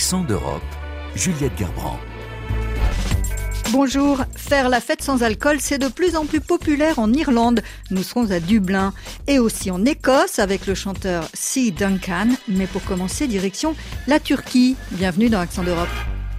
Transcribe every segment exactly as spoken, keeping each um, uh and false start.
Accent d'Europe, Juliette Gerbrand. Bonjour, faire la fête sans alcool, c'est de plus en plus populaire en Irlande. Nous serons à Dublin et aussi en Écosse avec le chanteur C. Duncan. Mais pour commencer, direction la Turquie. Bienvenue dans Accent d'Europe.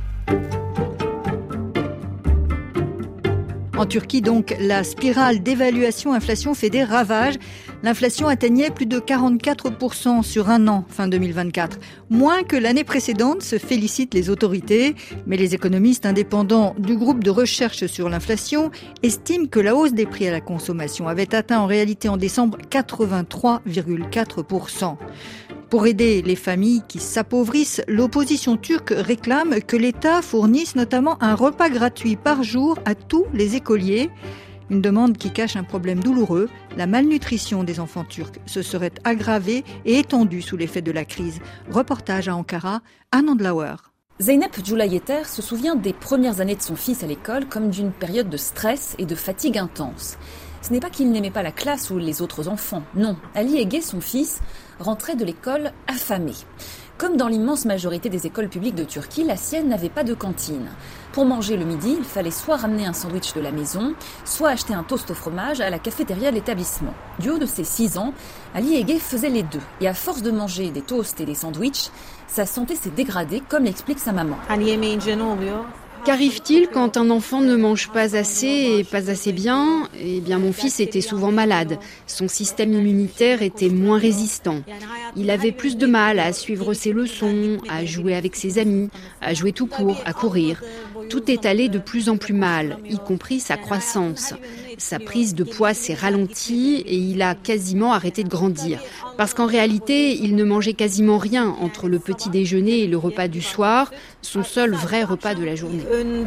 En Turquie, donc, la spirale d'évaluation-inflation fait des ravages. L'inflation atteignait plus de quarante-quatre pour cent sur un an, fin deux mille vingt-quatre. Moins que l'année précédente, se félicitent les autorités. Mais les économistes indépendants du groupe de recherche sur l'inflation estiment que la hausse des prix à la consommation avait atteint en réalité en décembre quatre-vingt-trois virgule quatre pour cent. Pour aider les familles qui s'appauvrissent, l'opposition turque réclame que l'État fournisse notamment un repas gratuit par jour à tous les écoliers. Une demande qui cache un problème douloureux. La malnutrition des enfants turcs se serait aggravée et étendue sous l'effet de la crise. Reportage à Ankara, Anand Lauer. Zeynep Julayeter se souvient des premières années de son fils à l'école comme d'une période de stress et de fatigue intense. Ce n'est pas qu'il n'aimait pas la classe ou les autres enfants. Non, Ali Ege, son fils, rentrait de l'école affamé. Comme dans l'immense majorité des écoles publiques de Turquie, la sienne n'avait pas de cantine. Pour manger le midi, il fallait soit ramener un sandwich de la maison, soit acheter un toast au fromage à la cafétéria de l'établissement. Du haut de ses six ans, Ali Ege faisait les deux. Et à force de manger des toasts et des sandwichs, sa santé s'est dégradée, comme l'explique sa maman. Qu'arrive-t-il quand un enfant ne mange pas assez et pas assez bien ? Eh bien, mon fils était souvent malade. Son système immunitaire était moins résistant. Il avait plus de mal à suivre ses leçons, à jouer avec ses amis, à jouer tout court, à courir. Tout est allé de plus en plus mal, y compris sa croissance. Sa prise de poids s'est ralentie et il a quasiment arrêté de grandir. Parce qu'en réalité, il ne mangeait quasiment rien entre le petit déjeuner et le repas du soir, son seul vrai repas de la journée.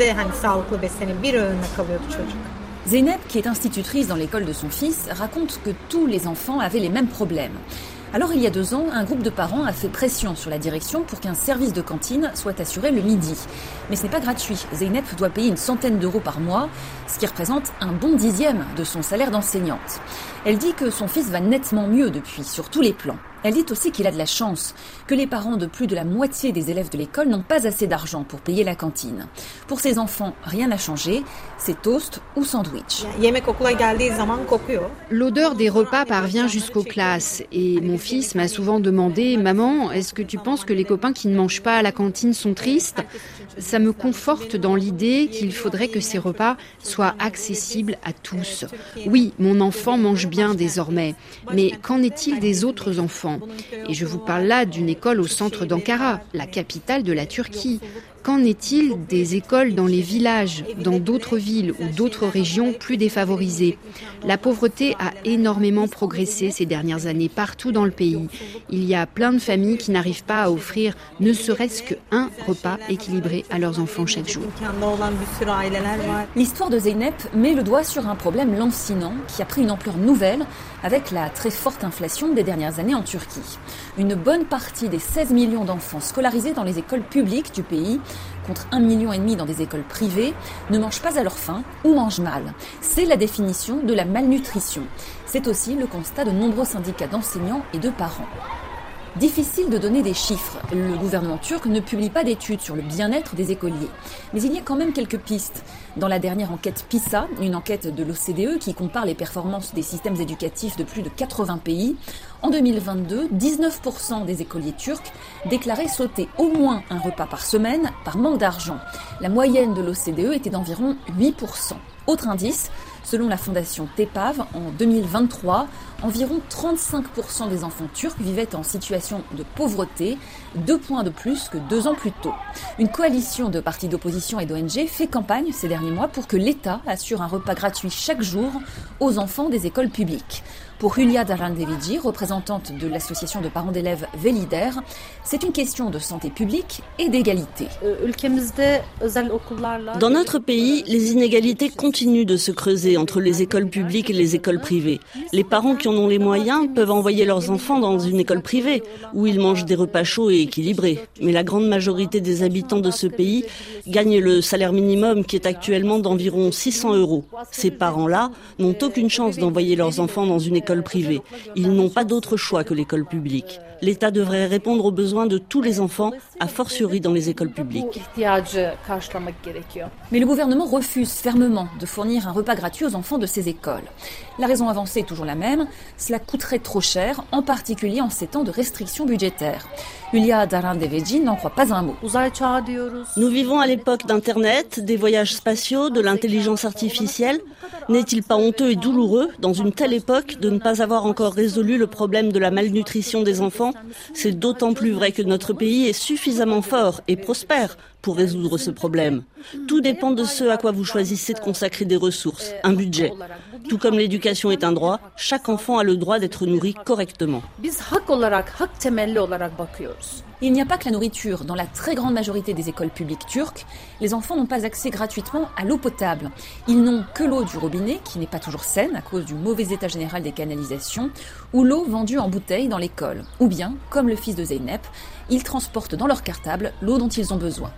Zeynep, qui est institutrice dans l'école de son fils, raconte que tous les enfants avaient les mêmes problèmes. Alors, il y a deux ans, un groupe de parents a fait pression sur la direction pour qu'un service de cantine soit assuré le midi. Mais ce n'est pas gratuit. Zeynep doit payer une centaine d'euros par mois, ce qui représente un bon dixième de son salaire d'enseignante. Elle dit que son fils va nettement mieux depuis, sur tous les plans. Elle dit aussi qu'il a de la chance, que les parents de plus de la moitié des élèves de l'école n'ont pas assez d'argent pour payer la cantine. Pour ses enfants, rien n'a changé, c'est toast ou sandwich. L'odeur des repas parvient jusqu'aux classes et mon fils m'a souvent demandé « Maman, est-ce que tu penses que les copains qui ne mangent pas à la cantine sont tristes ?» Ça me conforte dans l'idée qu'il faudrait que ces repas soient accessibles à tous. Oui, mon enfant mange bien désormais, mais qu'en est-il des autres enfants ? Et je vous parle là d'une école au centre d'Ankara, la capitale de la Turquie. Qu'en est-il des écoles dans les villages, dans d'autres villes ou d'autres régions plus défavorisées ? La pauvreté a énormément progressé ces dernières années partout dans le pays. Il y a plein de familles qui n'arrivent pas à offrir ne serait-ce qu'un repas équilibré à leurs enfants chaque jour. L'histoire de Zeynep met le doigt sur un problème lancinant qui a pris une ampleur nouvelle avec la très forte inflation des dernières années en Turquie. Une bonne partie des seize millions d'enfants scolarisés dans les écoles publiques du pays, contre un million et demi dans des écoles privées, ne mangent pas à leur faim ou mangent mal. C'est la définition de la malnutrition. C'est aussi le constat de nombreux syndicats d'enseignants et de parents. Difficile de donner des chiffres. Le gouvernement turc ne publie pas d'études sur le bien-être des écoliers. Mais il y a quand même quelques pistes. Dans la dernière enquête PISA, une enquête de l'O C D E qui compare les performances des systèmes éducatifs de plus de quatre-vingts pays, en deux mille vingt-deux, dix-neuf pour cent des écoliers turcs déclaraient sauter au moins un repas par semaine par manque d'argent. La moyenne de l'O C D E était d'environ huit pour cent. Autre indice, selon la fondation TEPAV, en deux mille vingt-trois, environ trente-cinq pour cent des enfants turcs vivaient en situation de pauvreté, deux points de plus que deux ans plus tôt. Une coalition de partis d'opposition et d'O N G fait campagne ces derniers mois pour que l'État assure un repas gratuit chaque jour aux enfants des écoles publiques. Pour Hülya Darandevici, représentante de l'association de parents d'élèves Velider, c'est une question de santé publique et d'égalité. Dans notre pays, les inégalités continuent de se creuser entre les écoles publiques et les écoles privées. Les parents qui en ont les moyens peuvent envoyer leurs enfants dans une école privée, où ils mangent des repas chauds et équilibrés. Mais la grande majorité des habitants de ce pays gagnent le salaire minimum qui est actuellement d'environ six cents euros. Ces parents-là n'ont aucune chance d'envoyer leurs enfants dans une école écoles privées. Ils n'ont pas d'autre choix que l'école publique. L'État devrait répondre aux besoins de tous les enfants, a fortiori dans les écoles publiques. Mais le gouvernement refuse fermement de fournir un repas gratuit aux enfants de ces écoles. La raison avancée est toujours la même, cela coûterait trop cher, en particulier en ces temps de restrictions budgétaires. Hülya Darandeveci n'en croit pas un mot. Nous vivons à l'époque d'Internet, des voyages spatiaux, de l'intelligence artificielle. N'est-il pas honteux et douloureux, dans une telle époque, de ne pas avoir encore résolu le problème de la malnutrition des enfants ? C'est d'autant plus vrai que notre pays est suffisamment fort et prospère pour résoudre ce problème. Tout dépend de ce à quoi vous choisissez de consacrer des ressources, un budget. Tout comme l'éducation est un droit, chaque enfant a le droit d'être nourri correctement. Il n'y a pas que la nourriture. Dans la très grande majorité des écoles publiques turques, les enfants n'ont pas accès gratuitement à l'eau potable. Ils n'ont que l'eau du robinet, qui n'est pas toujours saine à cause du mauvais état général des canalisations, ou l'eau vendue en bouteille dans l'école. Ou bien, comme le fils de Zeynep, ils transportent dans leur cartable l'eau dont ils ont besoin.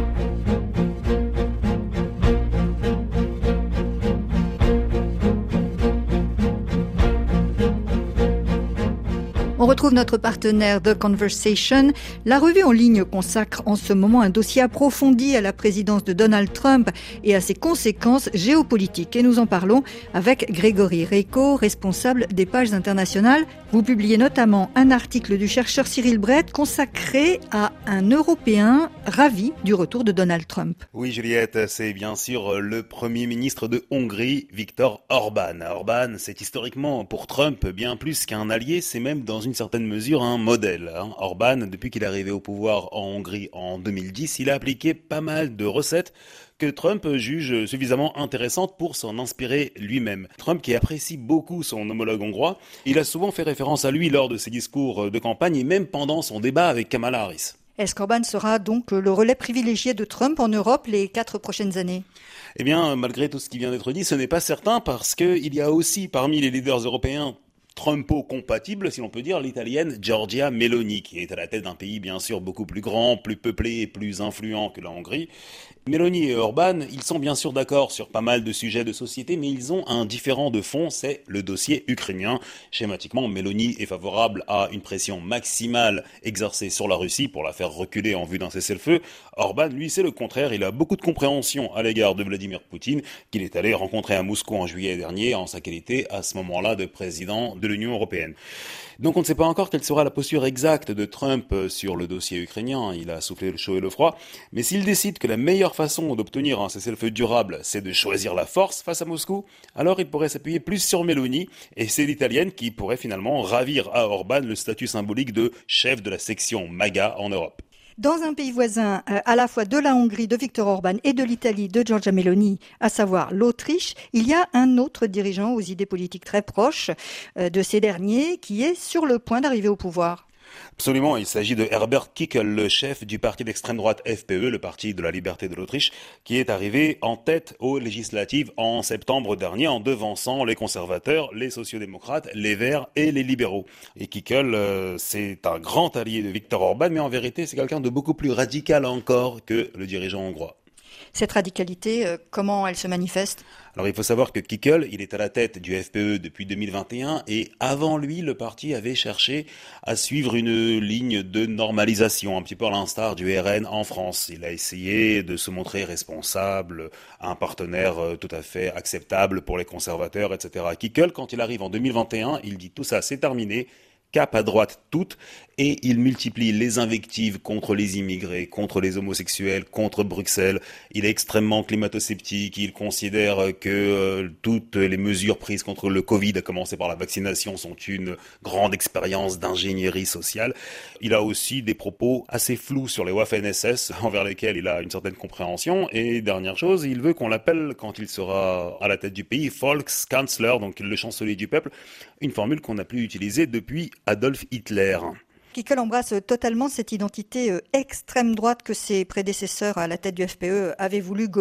On retrouve notre partenaire The Conversation. La revue en ligne consacre en ce moment un dossier approfondi à la présidence de Donald Trump et à ses conséquences géopolitiques. Et nous en parlons avec Grégory Reiko, responsable des pages internationales. Vous publiez notamment un article du chercheur Cyril Brett consacré à un Européen ravi du retour de Donald Trump. Oui, Juliette, c'est bien sûr le Premier ministre de Hongrie, Viktor Orban. Orban, c'est historiquement pour Trump bien plus qu'un allié, c'est même dans une certaine mesure un modèle. Orban, depuis qu'il est arrivé au pouvoir en Hongrie en deux mille dix, il a appliqué pas mal de recettes que Trump juge suffisamment intéressantes pour s'en inspirer lui-même. Trump, qui apprécie beaucoup son homologue hongrois, il a souvent fait référence à lui lors de ses discours de campagne et même pendant son débat avec Kamala Harris. Est-ce qu'Orban sera donc le relais privilégié de Trump en Europe les quatre prochaines années ? Eh bien, malgré tout ce qui vient d'être dit, ce n'est pas certain parce qu'il y a aussi parmi les leaders européens Trumpo-compatible, si l'on peut dire, l'italienne Giorgia Meloni, qui est à la tête d'un pays bien sûr beaucoup plus grand, plus peuplé et plus influent que la Hongrie. Meloni et Orban, ils sont bien sûr d'accord sur pas mal de sujets de société, mais ils ont un différend de fond, c'est le dossier ukrainien. Schématiquement, Meloni est favorable à une pression maximale exercée sur la Russie pour la faire reculer en vue d'un cessez-le-feu. Orban, lui, c'est le contraire, il a beaucoup de compréhension à l'égard de Vladimir Poutine, qu'il est allé rencontrer à Moscou en juillet dernier, en sa qualité à ce moment-là de président de l'Union européenne. Donc on ne sait pas encore quelle sera la posture exacte de Trump sur le dossier ukrainien, il a soufflé le chaud et le froid, mais s'il décide que la meilleure façon d'obtenir un cessez-le-feu durable, c'est de choisir la force face à Moscou, alors il pourrait s'appuyer plus sur Meloni, et c'est l'italienne qui pourrait finalement ravir à Orban le statut symbolique de chef de la section MAGA en Europe. Dans un pays voisin, euh, à la fois de la Hongrie, de Viktor Orban et de l'Italie, de Giorgia Meloni, à savoir l'Autriche, il y a un autre dirigeant aux idées politiques très proches euh, de ces derniers qui est sur le point d'arriver au pouvoir. Absolument, il s'agit de Herbert Kickl, le chef du parti d'extrême droite F P E, le parti de la liberté de l'Autriche, qui est arrivé en tête aux législatives en septembre dernier en devançant les conservateurs, les sociodémocrates, les Verts et les libéraux. Et Kickl, euh, c'est un grand allié de Viktor Orban, mais en vérité, c'est quelqu'un de beaucoup plus radical encore que le dirigeant hongrois. Cette radicalité, euh, comment elle se manifeste ? Alors il faut savoir que Kickl, il est à la tête du F P E depuis deux mille vingt et un et avant lui, le parti avait cherché à suivre une ligne de normalisation, un petit peu à l'instar du R N en France. Il a essayé de se montrer responsable, un partenaire tout à fait acceptable pour les conservateurs, et cetera. Kickl, quand il arrive en deux mille vingt et un, il dit tout ça, c'est terminé. Cap à droite toute, et il multiplie les invectives contre les immigrés, contre les homosexuels, contre Bruxelles. Il est extrêmement climato-sceptique, il considère que euh, toutes les mesures prises contre le Covid, à commencer par la vaccination, sont une grande expérience d'ingénierie sociale. Il a aussi des propos assez flous sur les Waffen S S, envers lesquels il a une certaine compréhension. Et dernière chose, il veut qu'on l'appelle, quand il sera à la tête du pays, Volkskanzler, donc le chancelier du peuple, une formule qu'on n'a plus utilisée depuis Adolf Hitler. Kickl embrasse totalement cette identité extrême droite que ses prédécesseurs à la tête du F P E avaient voulu gommer.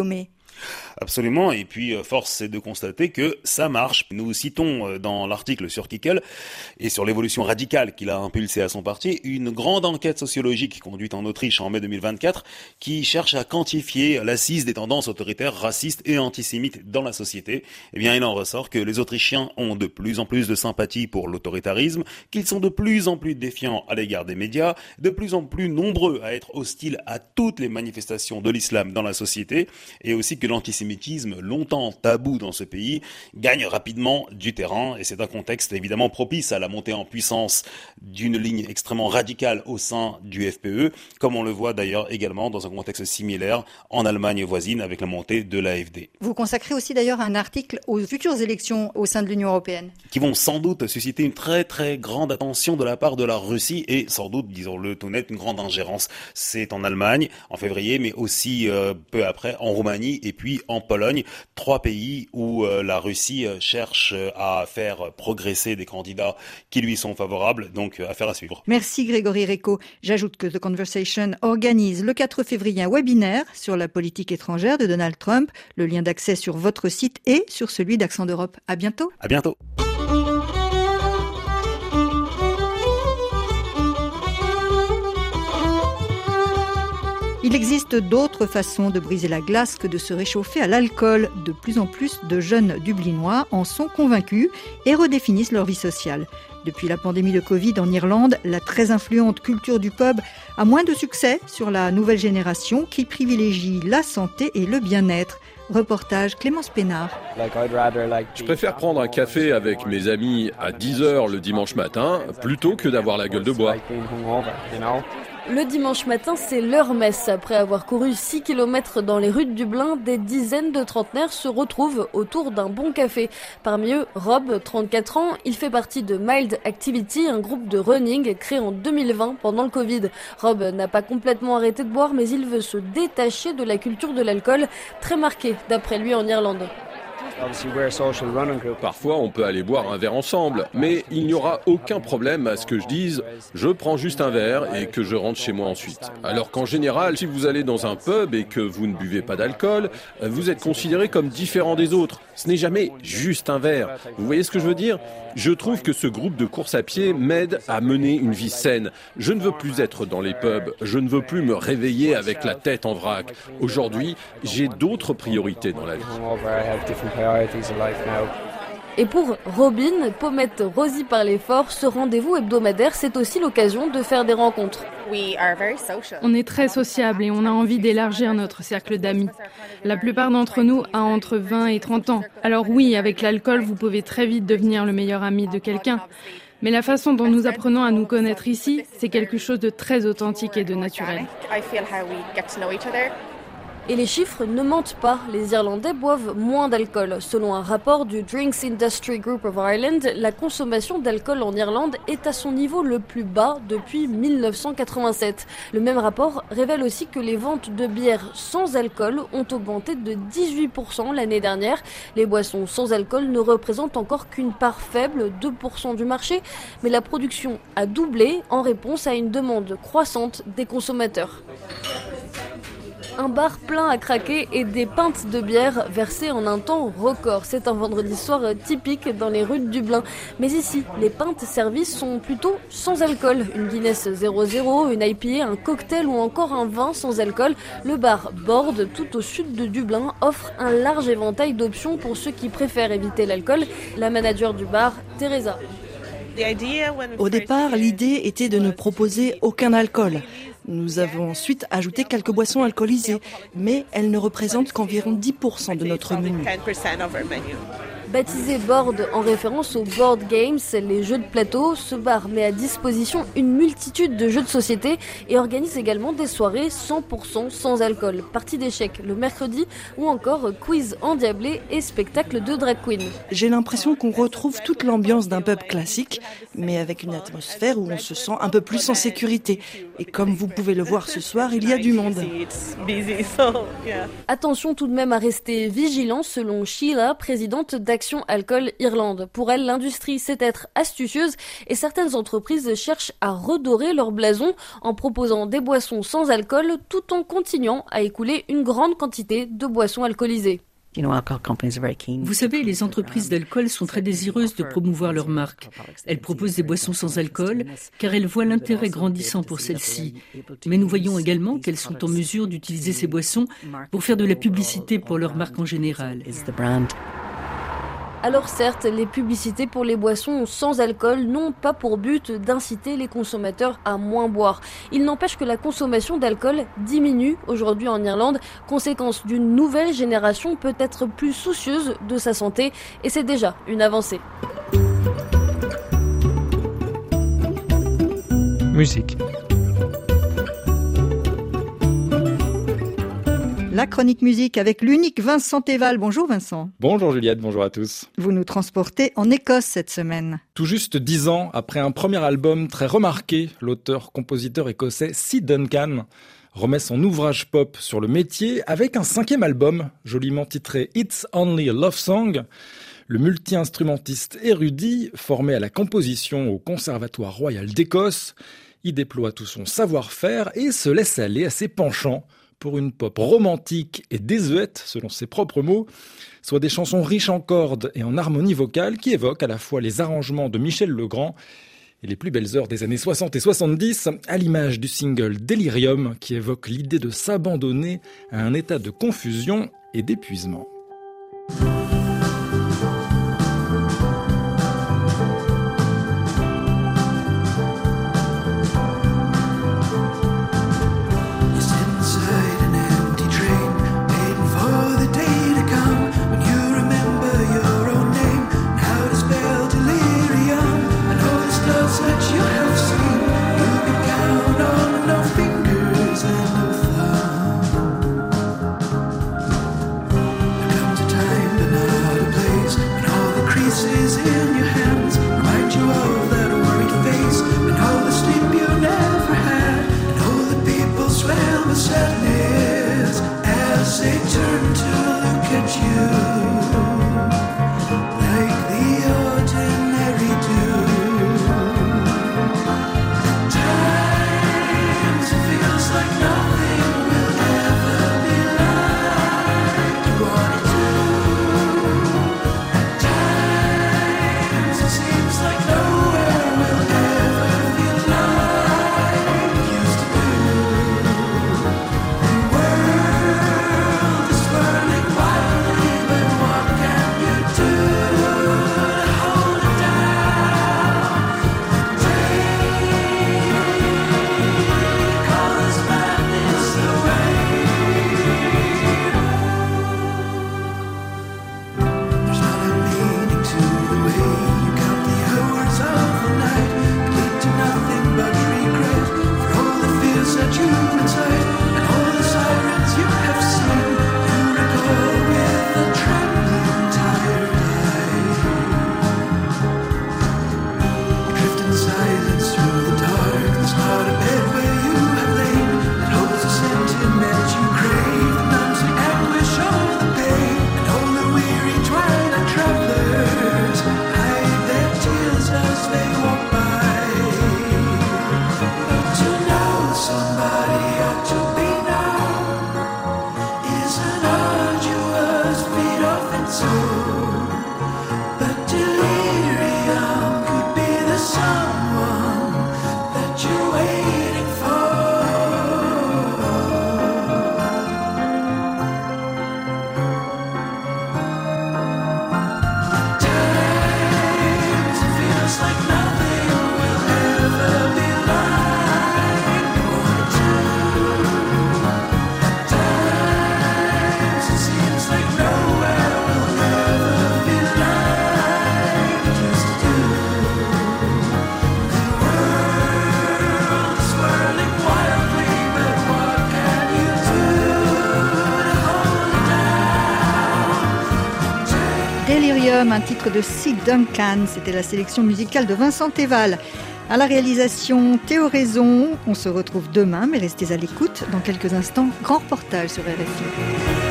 Absolument, et puis force est de constater que ça marche. Nous citons dans l'article sur Kikel et sur l'évolution radicale qu'il a impulsée à son parti, une grande enquête sociologique conduite en Autriche en mai deux mille vingt-quatre qui cherche à quantifier l'assise des tendances autoritaires, racistes et antisémites dans la société. Eh bien, il en ressort que les Autrichiens ont de plus en plus de sympathie pour l'autoritarisme, qu'ils sont de plus en plus défiants à l'égard des médias, de plus en plus nombreux à être hostiles à toutes les manifestations de l'islam dans la société, et aussi que l'antisémitisme, longtemps tabou dans ce pays, gagne rapidement du terrain, et c'est un contexte évidemment propice à la montée en puissance d'une ligne extrêmement radicale au sein du F P E, comme on le voit d'ailleurs également dans un contexte similaire en Allemagne voisine avec la montée de l'A F D. Vous consacrez aussi d'ailleurs un article aux futures élections au sein de l'Union européenne. Qui vont sans doute susciter une très très grande attention de la part de la Russie et sans doute, disons-le tout net, une grande ingérence. C'est en Allemagne en février, mais aussi euh, peu après en Roumanie et puis en Pologne, trois pays où euh, la Russie euh, cherche euh, à faire progresser des candidats qui lui sont favorables, donc euh, affaire à suivre. Merci Grégory Recco. J'ajoute que The Conversation organise le quatre février un webinaire sur la politique étrangère de Donald Trump. Le lien d'accès sur votre site et sur celui d'Accent d'Europe. À bientôt. À bientôt. Il existe d'autres façons de briser la glace que de se réchauffer à l'alcool. De plus en plus de jeunes Dublinois en sont convaincus et redéfinissent leur vie sociale. Depuis la pandémie de Covid en Irlande, la très influente culture du pub a moins de succès sur la nouvelle génération qui privilégie la santé et le bien-être. Reportage Clémence Pénard. Je préfère prendre un café avec mes amis à dix heures le dimanche matin plutôt que d'avoir la gueule de bois. Le dimanche matin, c'est l'heure messe. Après avoir couru six kilomètres dans les rues de Dublin, des dizaines de trentenaires se retrouvent autour d'un bon café. Parmi eux, Rob, trente-quatre ans, il fait partie de Mild Activity, un groupe de running créé en deux mille vingt pendant le Covid. Rob n'a pas complètement arrêté de boire, mais il veut se détacher de la culture de l'alcool, très marquée d'après lui en Irlande. Parfois, on peut aller boire un verre ensemble, mais il n'y aura aucun problème à ce que je dise « je prends juste un verre et que je rentre chez moi ensuite ». Alors qu'en général, si vous allez dans un pub et que vous ne buvez pas d'alcool, vous êtes considéré comme différent des autres. Ce n'est jamais juste un verre. Vous voyez ce que je veux dire ? Je trouve que ce groupe de course à pied m'aide à mener une vie saine. Je ne veux plus être dans les pubs, je ne veux plus me réveiller avec la tête en vrac. Aujourd'hui, j'ai d'autres priorités dans la vie. Et pour Robin, Pommette Rosie par l'effort, ce rendez-vous hebdomadaire, c'est aussi l'occasion de faire des rencontres. On est très sociable et on a envie d'élargir notre cercle d'amis. La plupart d'entre nous a entre vingt et trente ans. Alors oui, avec l'alcool, vous pouvez très vite devenir le meilleur ami de quelqu'un. Mais la façon dont nous apprenons à nous connaître ici, c'est quelque chose de très authentique et de naturel. Et les chiffres ne mentent pas, les Irlandais boivent moins d'alcool. Selon un rapport du Drinks Industry Group of Ireland, la consommation d'alcool en Irlande est à son niveau le plus bas depuis mille neuf cent quatre-vingt-sept. Le même rapport révèle aussi que les ventes de bières sans alcool ont augmenté de dix-huit pour cent l'année dernière. Les boissons sans alcool ne représentent encore qu'une part faible, deux pour cent du marché, mais la production a doublé en réponse à une demande croissante des consommateurs. Un bar plein à craquer et des pintes de bière versées en un temps record. C'est un vendredi soir typique dans les rues de Dublin. Mais ici, les pintes servies sont plutôt sans alcool. Une Guinness zéro zéro, une I P A, un cocktail ou encore un vin sans alcool. Le bar Board, tout au sud de Dublin, offre un large éventail d'options pour ceux qui préfèrent éviter l'alcool. La manager du bar, Teresa. Au départ, l'idée était de ne proposer aucun alcool. Nous avons ensuite ajouté quelques boissons alcoolisées, mais elles ne représentent qu'environ dix pour cent de notre menu. Baptisé Board en référence aux board games, les jeux de plateau, ce bar met à disposition une multitude de jeux de société et organise également des soirées cent pour cent sans alcool, partie d'échecs le mercredi ou encore quiz endiablé et spectacle de drag queen. J'ai l'impression qu'on retrouve toute l'ambiance d'un pub classique, mais avec une atmosphère où on se sent un peu plus en sécurité. Et comme vous pouvez le voir ce soir, il y a du monde. Attention tout de même à rester vigilant selon Sheila, présidente d'Action l'action Alcool Irlande. Pour elle, l'industrie sait être astucieuse et certaines entreprises cherchent à redorer leur blason en proposant des boissons sans alcool tout en continuant à écouler une grande quantité de boissons alcoolisées. Vous savez, les entreprises d'alcool sont très désireuses de promouvoir leur marque. Elles proposent des boissons sans alcool car elles voient l'intérêt grandissant pour celles-ci. Mais nous voyons également qu'elles sont en mesure d'utiliser ces boissons pour faire de la publicité pour leur marque en général. Alors certes, les publicités pour les boissons sans alcool n'ont pas pour but d'inciter les consommateurs à moins boire. Il n'empêche que la consommation d'alcool diminue aujourd'hui en Irlande, conséquence d'une nouvelle génération peut-être plus soucieuse de sa santé, et c'est déjà une avancée. Musique. La chronique musique avec l'unique Vincent Théval. Bonjour Vincent. Bonjour Juliette, bonjour à tous. Vous nous transportez en Écosse cette semaine. Tout juste dix ans après un premier album très remarqué, l'auteur-compositeur écossais Sid Duncan remet son ouvrage pop sur le métier avec un cinquième album, joliment titré It's Only a Love Song. Le multi-instrumentiste érudit, formé à la composition au Conservatoire royal d'Écosse, y déploie tout son savoir-faire et se laisse aller à ses penchants pour une pop romantique et désuète, selon ses propres mots, soit des chansons riches en cordes et en harmonie vocale qui évoquent à la fois les arrangements de Michel Legrand et les plus belles heures des années soixante et soixante-dix, à l'image du single Delirium qui évoque l'idée de s'abandonner à un état de confusion et d'épuisement. Delirium, un titre de Sid Duncan. C'était la sélection musicale de Vincent Théval. À la réalisation, Théo Raison. On se retrouve demain, mais restez à l'écoute. Dans quelques instants, grand reportage sur R F I.